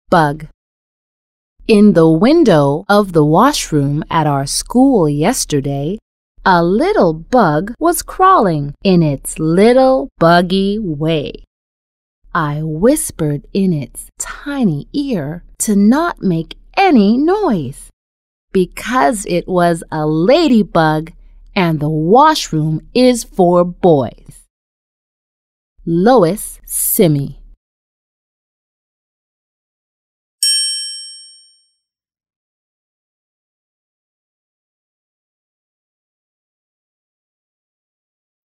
bug. In the window of the washroom at our school yesterday, a little bug was crawling in its little buggy way. I whispered in its tiny ear to not make any noise, because it was a ladybug and the washroom is for boys. Lois Simi.